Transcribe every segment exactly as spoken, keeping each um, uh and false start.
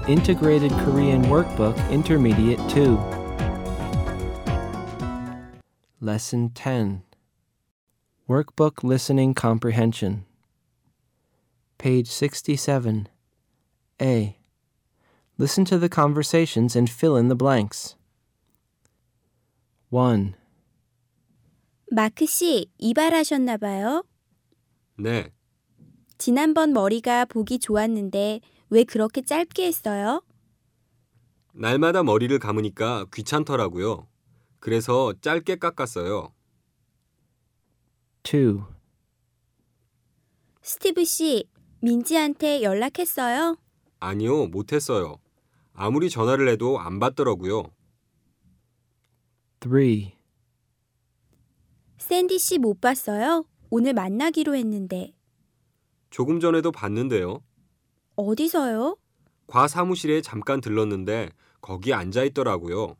Integrated Korean Workbook Intermediate two. Lesson ten. Workbook Listening Comprehension. Page sixty-seven. A. Listen to the conversations and fill in the blanks. one. 마크 씨, 이발하셨나 봐요? 네, 지난번 머리가 보기 좋았는데 왜 그렇게 짧게 했어요? 날마다 머리를 감으니까 귀찮더라고요. 그래서 짧게 깎았어요. two. 스티브 씨, 민지한테 연락했어요? 아니요, 못했어요. 아무리 전화를 해도 안 받더라고요. three. 샌디 씨 못 봤어요? 오늘 만나기로 했는데. 조금 전에도 봤는데요. 어디서요? 과 사무실에 잠깐 들렀는데 거기 앉아 있더라고요.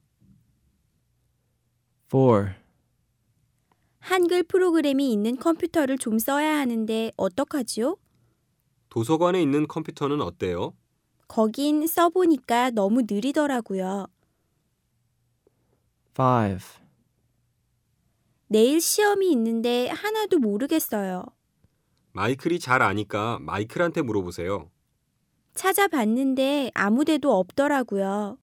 four. 한글 프로그램이 있는 컴퓨터를 좀 써야 하는데 어떡하지요? 도서관에 있는 컴퓨터는 어때요? 거긴 써보니까 너무 느리더라고요. five. 내일 시험이 있는데 하나도 모르겠어요. 마이클이 잘 아니까 마이클한테 물어보세요. 찾아봤는데 아무 데도 없더라고요.